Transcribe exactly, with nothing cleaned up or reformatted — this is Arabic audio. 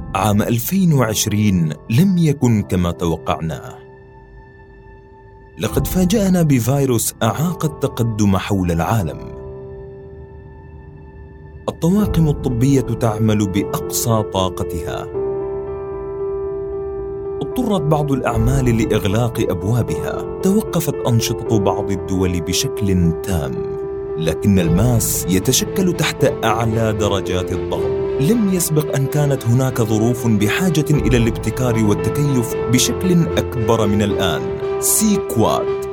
عام ألفين وعشرين لم يكن كما توقعناه. لقد فاجأنا بفيروس أعاق التقدم حول العالم. الطواقم الطبية تعمل بأقصى طاقتها. اضطرت بعض الأعمال لإغلاق أبوابها. توقفت أنشطة بعض الدول بشكل تام. لكن الماس يتشكل تحت أعلى درجات الضغط. لم يسبق أن كانت هناك ظروف بحاجة إلى الابتكار والتكيف بشكل أكبر من الآن. سي كواد